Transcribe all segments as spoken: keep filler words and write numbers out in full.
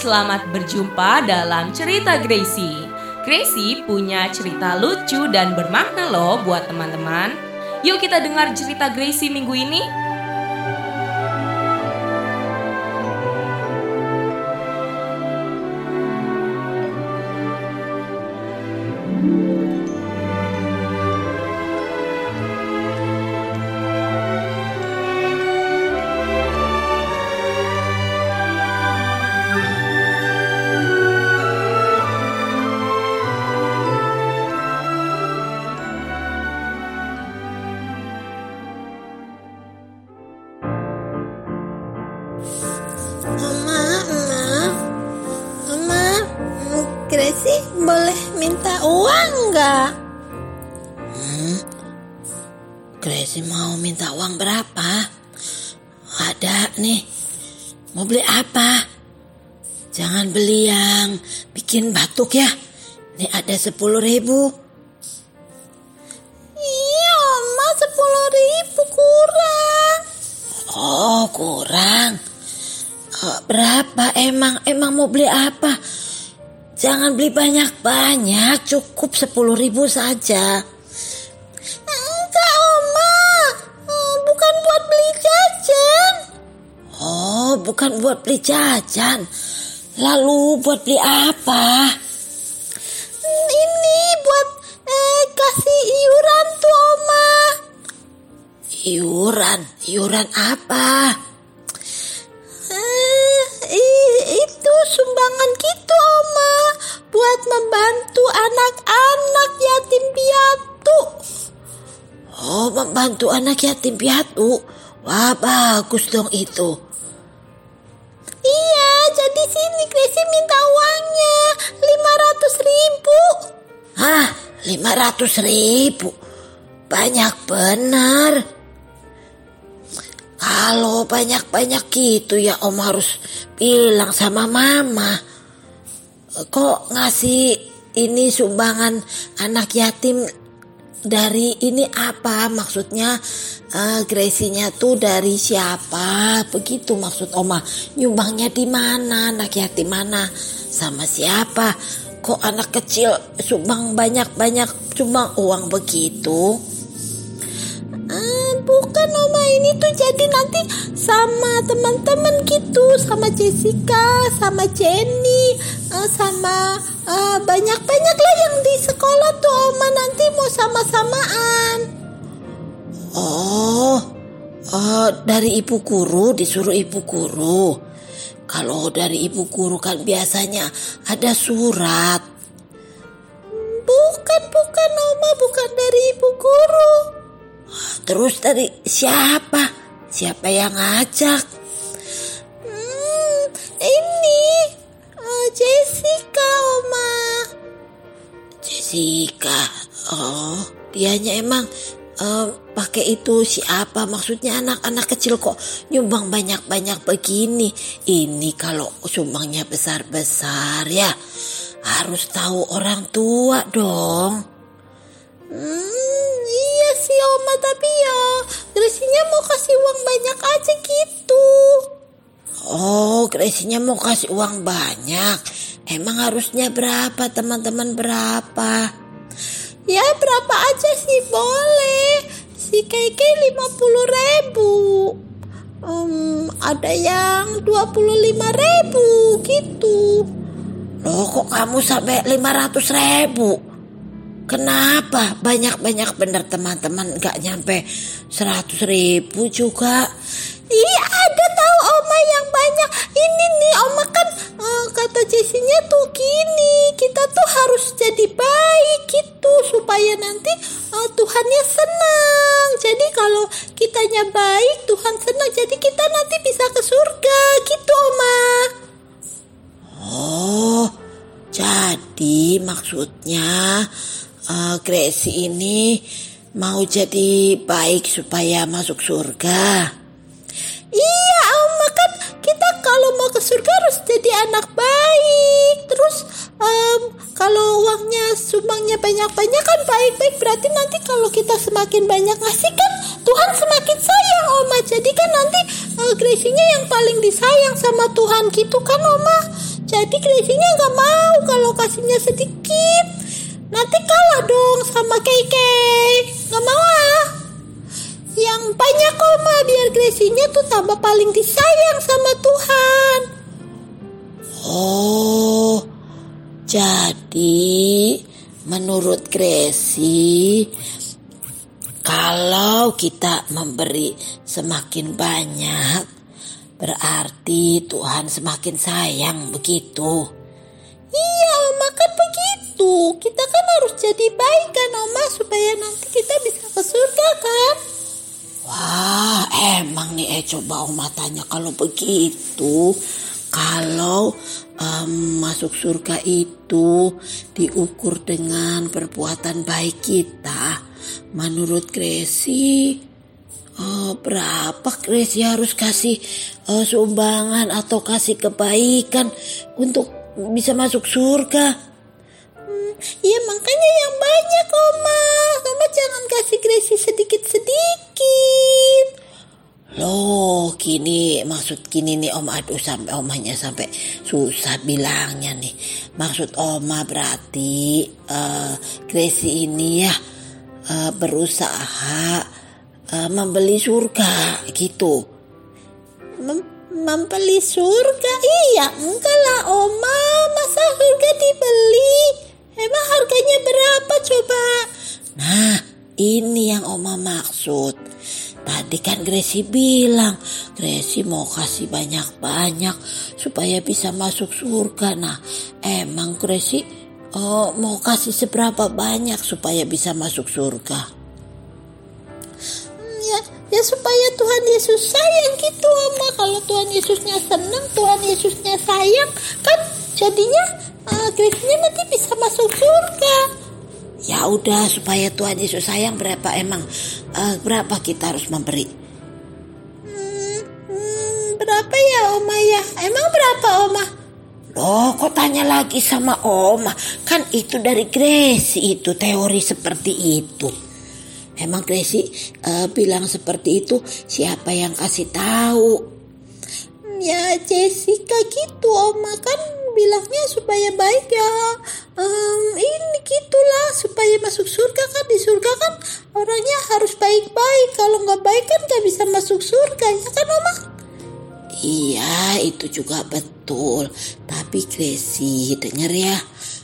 selamat berjumpa dalam cerita Gracie. Gracie punya cerita lucu dan bermakna loh buat teman-teman. Yuk kita dengar cerita Gracie minggu ini. Oma, Oma, Oma, Gracie boleh minta uang nggak? Hmm, Gracie mau minta uang berapa? Ada nih, mau beli apa? Jangan beli yang bikin batuk ya. Ini ada sepuluh ribu. Iya, Oma, sepuluh ribu kurang. Oh, kurang. Oh, berapa emang? Emang mau beli apa? Jangan beli banyak-banyak, cukup sepuluh ribu saja. Enggak, Oma, bukan buat beli jajan. Oh, bukan buat beli jajan. Lalu buat beli apa? Ini buat eh, kasih iuran tuh, Oma. Iuran? Iuran apa? Itu sumbangan gitu, Oma, buat membantu anak-anak yatim piatu. Oh, membantu anak yatim piatu. Wah, bagus dong itu. Iya, jadi sini Gracie minta uangnya lima ratus ribu. Hah, lima ratus ribu? Banyak benar. Kalau banyak-banyak gitu ya Om harus bilang sama Mama. Kok ngasih ini sumbangan anak yatim dari ini apa? Maksudnya uh, Gracie-nya tuh dari siapa? Begitu maksud Oma. Nyumbangnya di mana? Anak yatim mana? Sama siapa? Kok anak kecil sumbang banyak-banyak sumbang uang begitu? Uh, bukan, Oma, ini tuh jadi nanti sama teman-teman gitu, sama Jessica, sama Jenny, uh, sama uh, banyak-banyak lah yang di sekolah tuh, Oma, nanti mau sama-samaan. Oh, uh, dari ibu guru, disuruh ibu guru. Kalau dari ibu guru kan biasanya ada surat. Bukan, bukan, Oma, bukan dari ibu guru. Terus dari siapa? Siapa yang ngajak? Hmm, ini uh, Jessica, Oma. Jessica. Oh, dianya emang uh, pakai itu siapa? Maksudnya anak-anak kecil kok nyumbang banyak-banyak begini. Ini kalau sumbangnya besar-besar ya harus tahu orang tua dong. Hmm, iya sih, Oma, tapi ya Gracie-nya mau kasih uang banyak aja gitu. Oh, Gracie-nya mau kasih uang banyak. Emang harusnya berapa, teman-teman, berapa? Ya berapa aja sih boleh. Si Keke lima puluh ribu. Um, ada yang dua puluh lima ribu gitu. Loh, kok kamu sampai lima ratus ribu? Kenapa? Banyak-banyak bener teman-teman, gak nyampe seratus ribu juga. Iya, ada tahu, Oma, yang banyak. Ini nih, Oma, kan uh, kata Jessinya tuh gini, kita tuh harus jadi baik gitu supaya nanti uh, Tuhannya senang. Jadi kalau kitanya baik, Tuhan senang. Jadi kita nanti bisa ke surga gitu, Oma. Oh, jadi maksudnya Uh, Gracie ini mau jadi baik supaya masuk surga. Iya, Oma, kan kita kalau mau ke surga harus jadi anak baik. Terus um, kalau uangnya sumbangnya banyak-banyak kan baik-baik. Berarti nanti kalau kita semakin banyak ngasih kan Tuhan semakin sayang, Oma. Jadi kan nanti uh, Gracie-nya yang paling disayang sama Tuhan gitu kan, Oma. Jadi Gracie-nya gak mau kalau kasihnya sedikit. Nanti kalah dong sama Kei-Kei. Gak mau ah. Yang banyak Oma, biar Gracie-nya tuh tambah paling disayang sama Tuhan. Oh, jadi menurut Gracie, kalau kita memberi semakin banyak, berarti Tuhan semakin sayang, begitu? Iya Oma, kan begitu. Kita kan harus jadi baik kan Oma, supaya nanti kita bisa ke surga kan? Wah, emang nih eh coba Oma tanya kalau begitu. Kalau um, masuk surga itu diukur dengan perbuatan baik kita, menurut Gracie, uh, berapa Gracie harus kasih uh, sumbangan atau kasih kebaikan untuk bisa masuk surga? Hmm, ya makanya yang banyak Oma. Oma jangan kasih Gracie sedikit-sedikit. Loh, gini maksud gini nih Oma, aduh sampai omanya sampai susah bilangnya nih. Maksud Oma berarti uh, Gracie ini ya uh, berusaha uh, membeli surga gitu. Mem- membeli surga? Iya, enggak lah Oma, masa surga dibeli? Emang harganya berapa coba? Nah, ini yang Oma maksud. Tadi kan Gracie bilang, Gracie mau kasih banyak-banyak supaya bisa masuk surga. Nah, emang Gracie oh, mau kasih seberapa banyak supaya bisa masuk surga? Hmm, ya, ya supaya Tuhan Yesus sayang gitu Oma. Kalau Tuhan Yesusnya senang, Tuhan Yesusnya sayang, kan jadinya uh, Gracie-nya nanti bisa masuk surga. Ya udah, supaya Tuhan Yesus sayang berapa emang uh, berapa kita harus memberi? Hmm, hmm, berapa ya Oma ya? Emang berapa Oma? Loh, kok tanya lagi sama Oma? Kan itu dari Gracie, itu teori seperti itu. Emang Gracie uh, bilang seperti itu, siapa yang kasih tahu? Ya Jessica gitu Oma, kan bilangnya supaya baik ya. Um, ini gitulah supaya masuk surga kan. Di surga kan orangnya harus baik-baik. Kalau nggak baik kan nggak bisa masuk surga, ya kan Oma? Iya, itu juga betul. Tapi Gracie denger ya,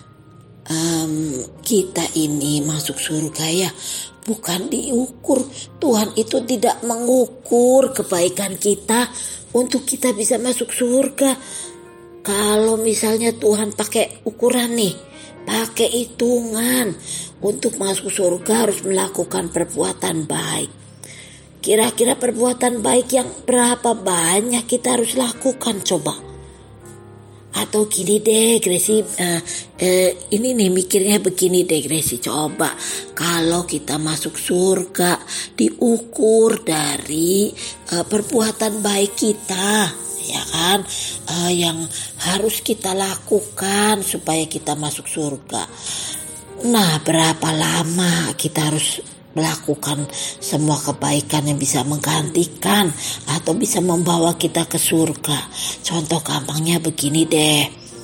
um, kita ini masuk surga ya bukan diukur. Tuhan itu tidak mengukur kebaikan kita untuk kita bisa masuk surga. Kalau misalnya Tuhan pakai ukuran nih, pakai hitungan, untuk masuk surga harus melakukan perbuatan baik. Kira-kira perbuatan baik yang berapa banyak kita harus lakukan coba? Atau gini deh Gracie, uh, uh, ini nih mikirnya begini deh Gracie, coba kalau kita masuk surga diukur dari uh, perbuatan baik kita, ya kan, uh, yang harus kita lakukan supaya kita masuk surga. Nah, berapa lama kita harus melakukan semua kebaikan yang bisa menggantikan atau bisa membawa kita ke surga? Contoh gampangnya begini deh.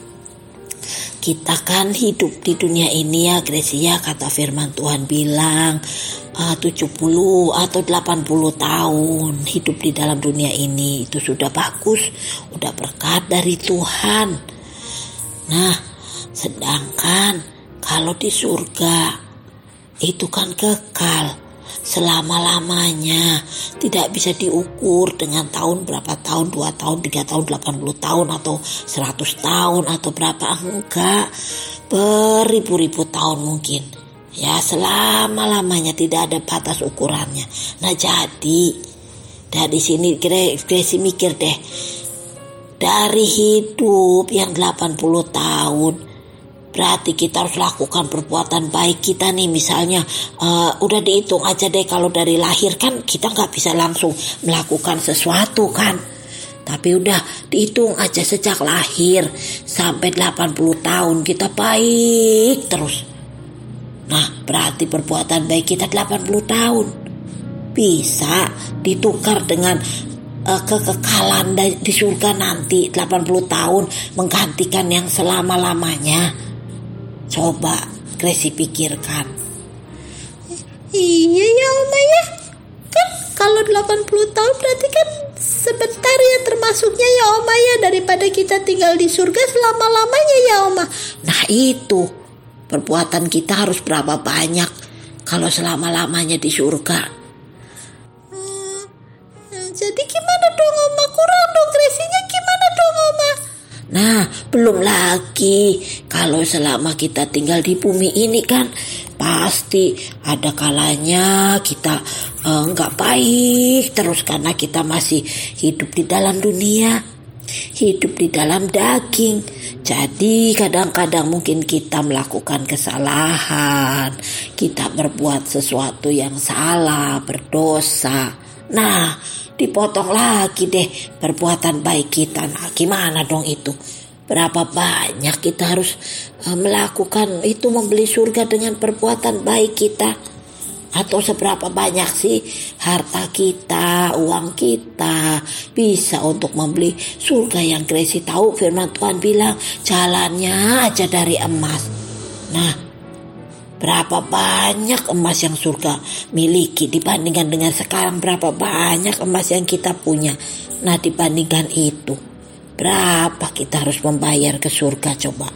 Kita kan hidup di dunia ini ya Gracie ya, kata firman Tuhan bilang uh, tujuh puluh atau delapan puluh tahun hidup di dalam dunia ini, itu sudah bagus, udah berkat dari Tuhan. Nah, sedangkan kalau di surga itu kan kekal selama-lamanya, tidak bisa diukur dengan tahun berapa tahun, dua tahun, tiga tahun, delapan puluh tahun atau seratus tahun atau berapa, enggak, beribu-ribu tahun mungkin. Ya, selama-lamanya, tidak ada batas ukurannya. Nah, jadi dari sini Gracie mikir deh, dari hidup yang delapan puluh tahun berarti kita harus lakukan perbuatan baik kita nih. Misalnya uh, udah dihitung aja deh, kalau dari lahir kan kita gak bisa langsung melakukan sesuatu kan, tapi udah dihitung aja sejak lahir sampai delapan puluh tahun kita baik terus. Nah, berarti perbuatan baik kita delapan puluh tahun bisa ditukar dengan uh, kekekalan di surga nanti delapan puluh tahun menggantikan yang selama-lamanya? Coba Gracie pikirkan. Iya ya Oma ya. Kan kalau delapan puluh tahun berarti kan sebentar ya termasuknya ya Oma ya, daripada kita tinggal di surga selama-lamanya ya Oma. Nah itu, perbuatan kita harus berapa banyak kalau selama-lamanya di surga? Hmm, jadi gimana dong Oma? Kurang dong Gracie-nya, gimana dong Oma? Nah, belum lagi kalau selama kita tinggal di bumi ini kan pasti ada kalanya kita nggak uh, baik terus karena kita masih hidup di dalam dunia, hidup di dalam daging. Jadi kadang-kadang mungkin kita melakukan kesalahan, kita berbuat sesuatu yang salah, berdosa. Nah, dipotong lagi deh perbuatan baik kita. Nah, gimana dong itu? Berapa banyak kita harus uh, melakukan itu, membeli surga dengan perbuatan baik kita? Atau seberapa banyak sih harta kita, uang kita bisa untuk membeli surga yang Gracie tahu firman Tuhan bilang jalannya aja dari emas. Nah, berapa banyak emas yang surga miliki dibandingkan dengan sekarang, berapa banyak emas yang kita punya. Nah, dibandingkan itu, berapa kita harus membayar ke surga coba?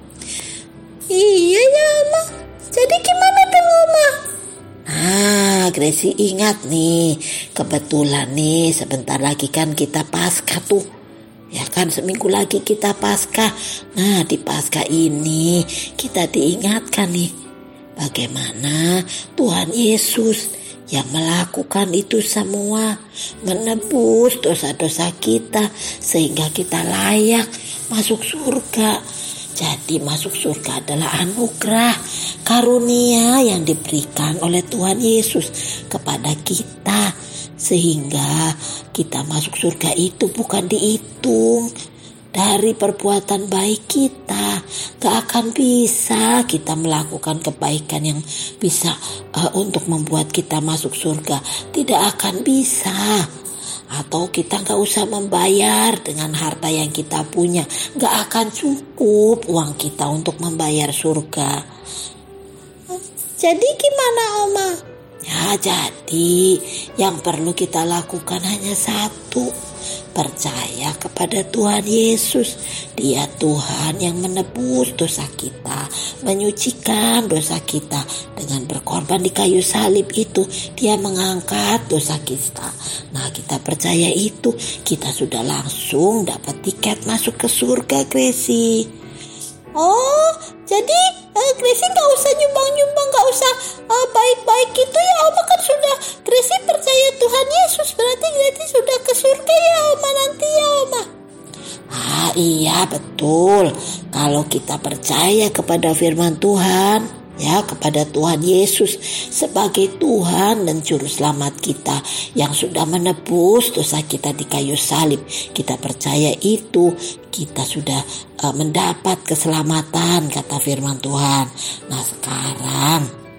Iya ya Oma. Jadi gimana dong Oma? Nah, Gracie ingat nih, kebetulan nih sebentar lagi kan kita Paskah tuh. Ya kan, seminggu lagi kita Paskah. Nah, di Paskah ini kita diingatkan nih bagaimana Tuhan Yesus yang melakukan itu semua, menebus dosa-dosa kita sehingga kita layak masuk surga. Jadi masuk surga adalah anugerah, karunia yang diberikan oleh Tuhan Yesus kepada kita. Sehingga kita masuk surga itu bukan dihitung dari perbuatan baik kita. Gak akan bisa kita melakukan kebaikan yang bisa uh, untuk membuat kita masuk surga. Tidak akan bisa. Atau kita gak usah membayar dengan harta yang kita punya. Gak akan cukup uang kita untuk membayar surga. Jadi gimana Oma? Ya, jadi yang perlu kita lakukan hanya satu. Percaya kepada Tuhan Yesus. Dia Tuhan yang menebus dosa kita, menyucikan dosa kita. Dengan berkorban di kayu salib itu, Dia mengangkat dosa kita. Nah, kita percaya itu, kita sudah langsung dapat tiket masuk ke surga, Gracie. Oh, jadi uh, Gracie gak usah nyumbang-nyumbang, gak usah uh, baik-baik gitu ya Oma. Kan sudah Gracie percaya Tuhan Yesus, berarti Gracie sudah ke surga ya Oma nanti ya Oma. Ah iya betul. Kalau kita percaya kepada firman Tuhan, ya, kepada Tuhan Yesus sebagai Tuhan dan Juru Selamat kita yang sudah menebus dosa kita di kayu salib, kita percaya itu, kita sudah uh, mendapat keselamatan kata firman Tuhan. Nah sekarang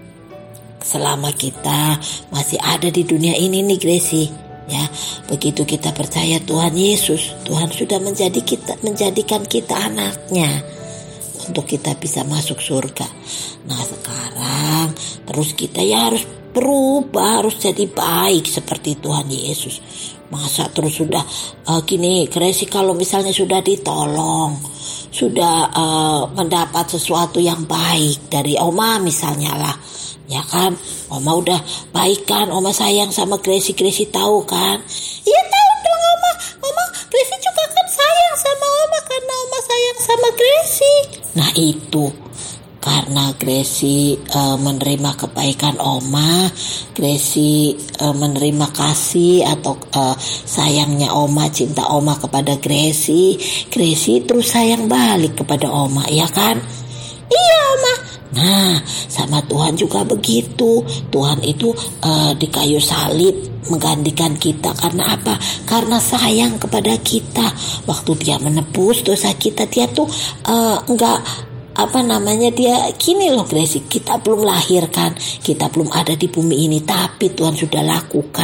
selama kita masih ada di dunia ini nih Gracie, ya, begitu kita percaya Tuhan Yesus, Tuhan sudah menjadi kita, menjadikan kita anaknya untuk kita bisa masuk surga. Nah sekarang terus kita ya harus berubah, harus jadi baik seperti Tuhan Yesus. Masa terus sudah uh, gini Gracie, kalau misalnya sudah ditolong, sudah uh, mendapat sesuatu yang baik dari Oma misalnya lah, ya kan, Oma udah baik kan, Oma sayang sama Gracie, Gracie tahu kan? Iya tahu dong Oma, Oma Gracie juga kan sayang sama Oma karena Oma sayang sama Gracie. Nah itu, karena Gracie uh, menerima kebaikan Oma, Gracie uh, menerima kasih atau uh, sayangnya Oma, cinta Oma kepada Gracie, Gracie terus sayang balik kepada Oma, ya kan? Iya Oma. Nah, sama Tuhan juga begitu. Tuhan itu uh, di kayu salib menggantikan kita karena apa? Karena sayang kepada kita. Waktu Dia menebus dosa kita, Dia tuh uh, enggak apa namanya dia gini loh Gracie, kita belum lahir kan, kita belum ada di bumi ini, tapi Tuhan sudah lakukan.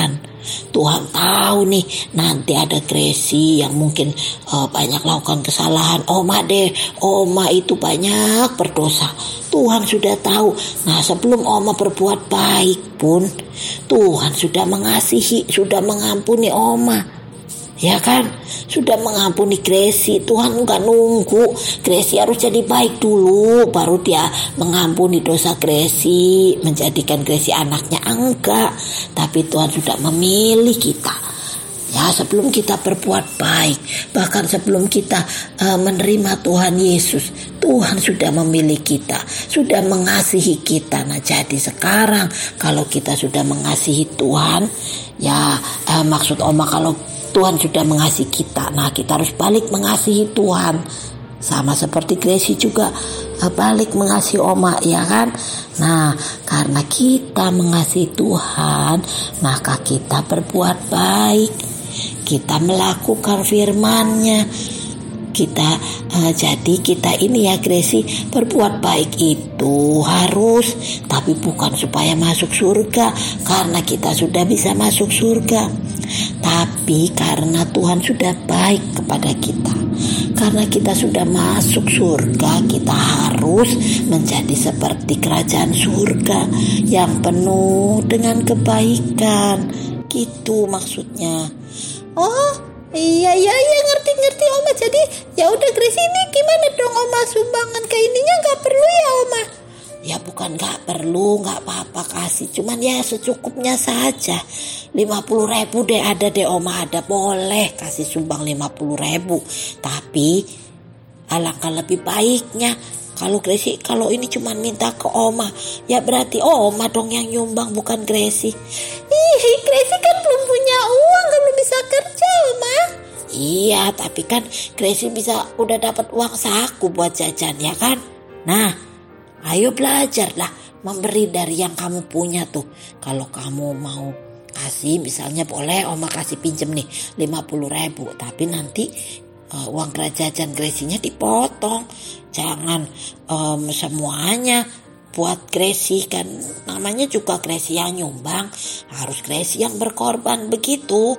Tuhan tahu nih nanti ada Gracie yang mungkin uh, banyak lakukan kesalahan. Oma deh, Oma itu banyak berdosa. Tuhan sudah tahu. Nah, sebelum Oma berbuat baik pun Tuhan sudah mengasihi, sudah mengampuni Oma. Ya kan, sudah mengampuni Gracie. Tuhan enggak nunggu Gracie harus jadi baik dulu baru dia mengampuni dosa Gracie, menjadikan Gracie anaknya. Enggak, tapi Tuhan sudah memilih kita. Ya, sebelum kita berbuat baik, bahkan sebelum kita uh, menerima Tuhan Yesus, Tuhan sudah memilih kita, sudah mengasihi kita. Nah, jadi sekarang kalau kita sudah mengasihi Tuhan, ya uh, maksud Oma kalau Tuhan sudah mengasihi kita, nah kita harus balik mengasihi Tuhan. Sama seperti Gracie juga balik mengasihi Oma, ya kan? Nah, karena kita mengasihi Tuhan, maka kita berbuat baik. Kita melakukan firman-Nya. Kita uh, jadi kita ini ya Gracie, berbuat baik itu harus, tapi bukan supaya masuk surga karena kita sudah bisa masuk surga, tapi karena Tuhan sudah baik kepada kita. Karena kita sudah masuk surga, kita harus menjadi seperti kerajaan surga yang penuh dengan kebaikan. Gitu maksudnya. Oh, iya iya iya ngerti-ngerti Oma. Jadi ya udah Gracie, ini gimana dong Oma, sumbangan ke ininya nggak perlu ya Oma? Ya bukan nggak perlu, nggak apa-apa kasih, cuman ya secukupnya saja. lima puluh ribu deh ada deh Oma, ada, boleh kasih sumbang lima puluh ribu. Tapi alangkah lebih baiknya kalau Gracie, kalau ini cuma minta ke Oma, ya berarti Oma dong yang nyumbang, bukan Gracie. Ih, Gracie kan belum punya uang, kan belum bisa kerja Oma. Iya, tapi kan Gracie bisa udah dapat uang saku buat jajan, ya kan? Nah, ayo belajarlah memberi dari yang kamu punya tuh. Kalau kamu mau kasih, misalnya boleh Oma kasih pinjem nih lima puluh ribu, tapi nanti uh, uang jajan Gracie-nya dipotong. Jangan um, semuanya buat Gracie, kan namanya juga Gracie yang nyumbang, harus Gracie yang berkorban, begitu.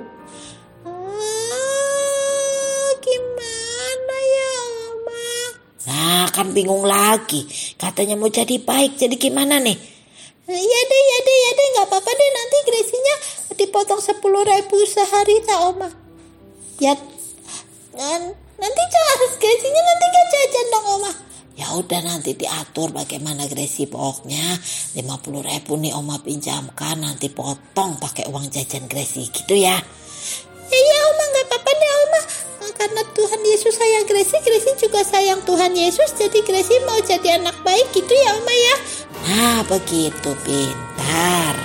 Ah, gimana ya Oma? Nah, kan bingung lagi, katanya mau jadi baik, jadi gimana nih? Ya deh, ya deh, ya deh, nggak apa-apa deh, nanti Gracie-nya dipotong sepuluh ribu sehari tak Oma? Ya, dan nanti harus Gracie-nya nanti gak jajan dong Oma. Ya udah, nanti diatur bagaimana Gracie, pokoknya lima puluh ribu nih Oma pinjamkan, nanti potong pakai uang jajan Gracie, gitu ya. Iya Oma, gak apa-apa deh Oma. Karena Tuhan Yesus sayang Gracie, Gracie juga sayang Tuhan Yesus, jadi Gracie mau jadi anak baik gitu ya Oma ya. Nah begitu, pintar.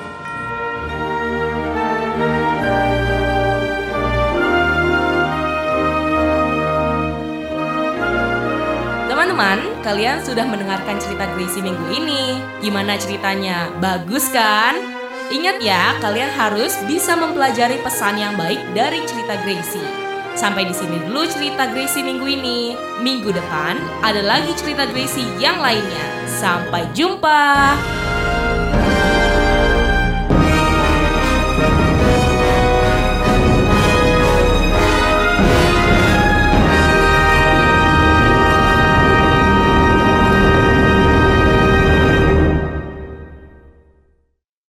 Teman-teman, kalian sudah mendengarkan cerita Gracie minggu ini. Gimana ceritanya? Bagus kan? Ingat ya, kalian harus bisa mempelajari pesan yang baik dari cerita Gracie. Sampai di sini dulu cerita Gracie minggu ini. Minggu depan ada lagi cerita Gracie yang lainnya. Sampai jumpa.